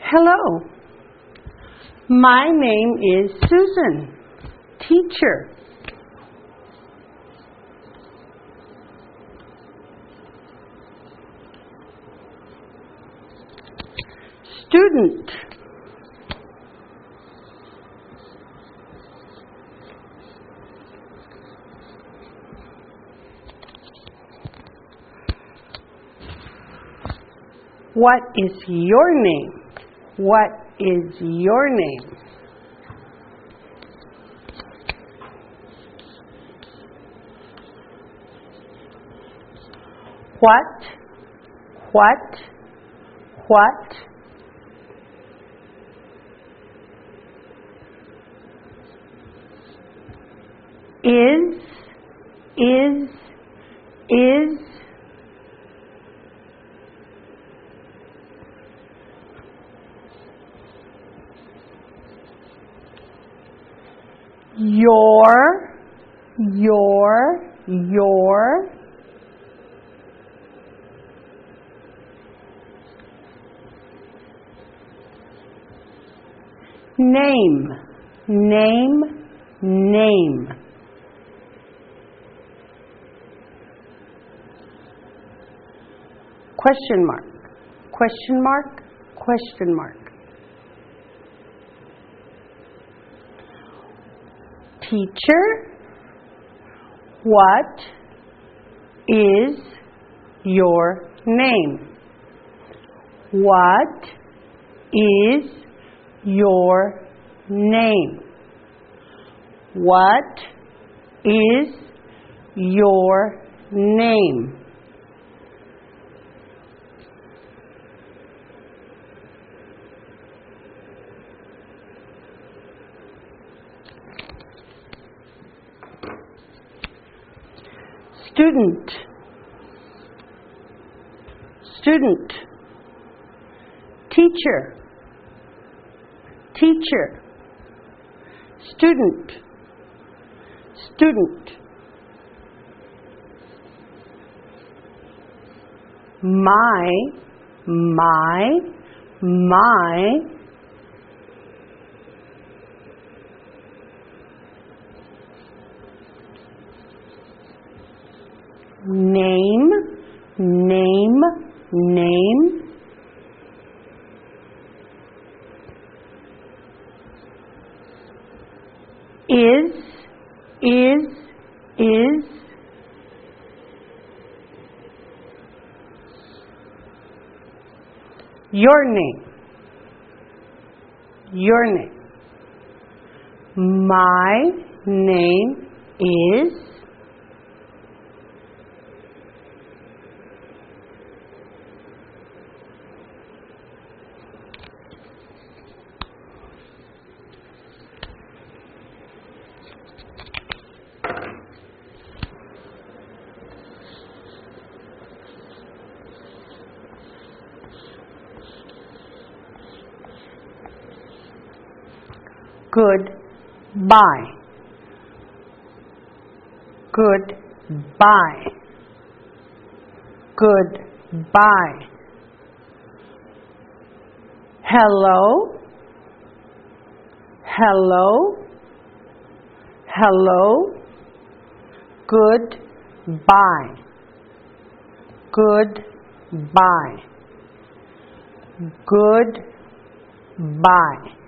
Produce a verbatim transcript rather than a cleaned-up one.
Hello, my name is Susan, teacher. Student. What is your name? What is your name? What? What? What? Is, is, is. Your, your, your. Name, name, name. Question mark, question mark, question mark. Teacher, what is your name? What is your name? What is your name? Student, student. Teacher, teacher. Student, student. My, my, my. Name, name, name. Is, is, is. Your name, your name. My name is. Goodbye, goodbye, goodbye. Hello, hello, hello. Goodbye, goodbye, goodbye.